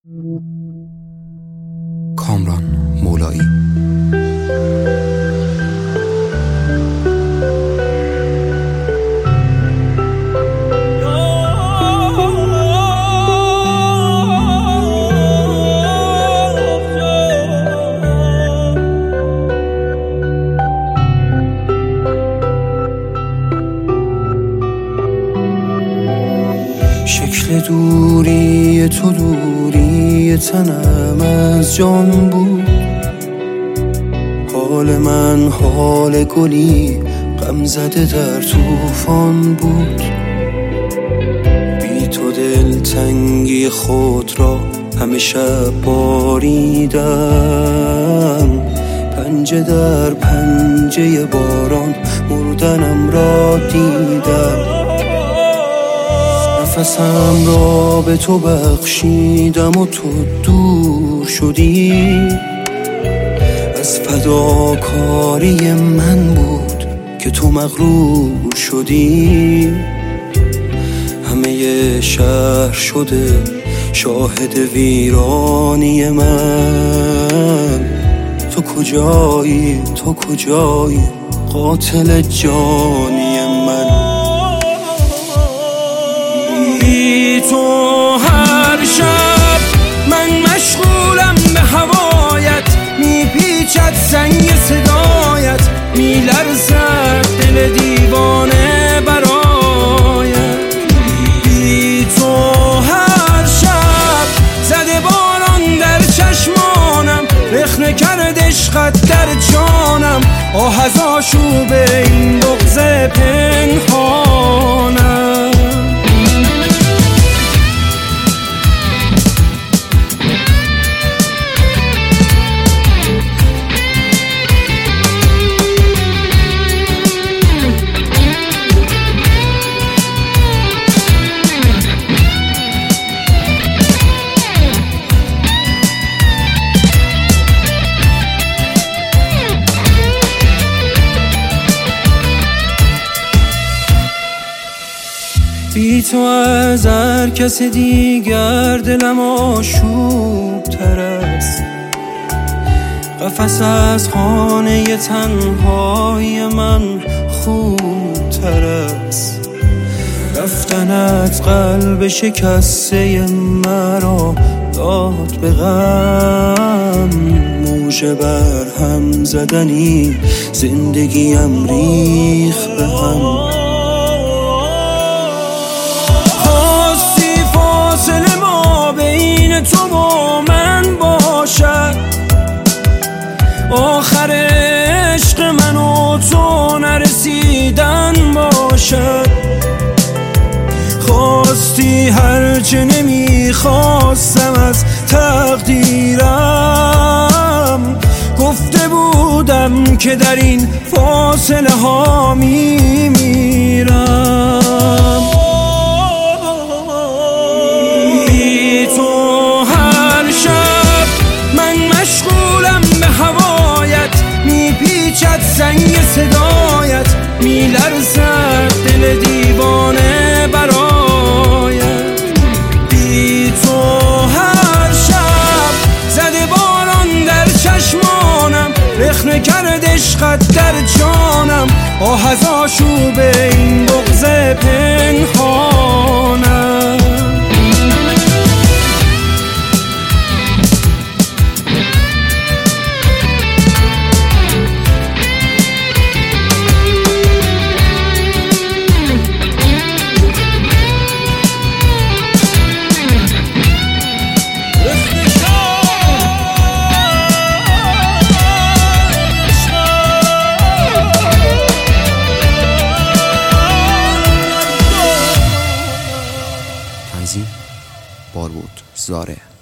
کامران مولایی. شکل دوری تو دوری تنم از جان بود، حال من حال گلی غم زده در طوفان بود. بی تو دلتنگی خود را همه شب باریدم، پنجه در پنجه باران مردنم را دیدم. نفسم را به تو بخشیدم و تو دور شدی، از فداکاری من بود که تو مغرور شدی. همه شهر شده شاهد ویرانی من، تو کجایی تو کجایی قاتل جانی من. بی تو هر شب من مشغولم به هوایت، میپیچد سنگ صدایت، میلرزد دل دیوانه برایت. بی تو هر شب زده باران در چشمانم، رخنه کرد عشقت در جانم، آه از آشوب این بغض پنهانم. بی تو از هر کس دیگر دلم آشوب تر است، قفس از خانه تنهای من خوب تر است. رفتنت قلب شکسته مرا داد به غم، موج بر هم زدنی زندگیم ریخ به هم. تو با من باشد، آخر عشق من و تو نرسیدن باشد. خواستی هرچه نمیخواستم از تقدیرم، گفته بودم که در این فاصله ها میمیرم. میپیچد سنگ صدایت، میلرزد دل دیوانه برایت. بی تو هر شب زده باران در چشمانم، رخنه کرد عشقت در جانم، آه از آشوب این بغض پنهانم. بارود زاره.